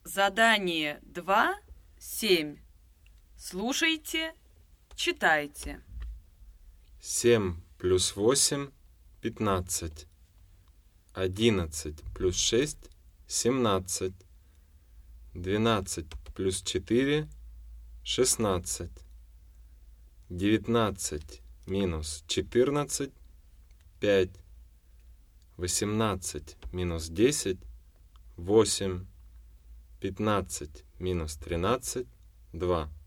Задание 2, 7. Слушайте, читайте. 7 плюс 8 – 15. 11 плюс 6 – 17. 12 плюс 4 – 16. 19 минус 14 – 5. 18 минус 10 – 8. 15 минус 13 – 2.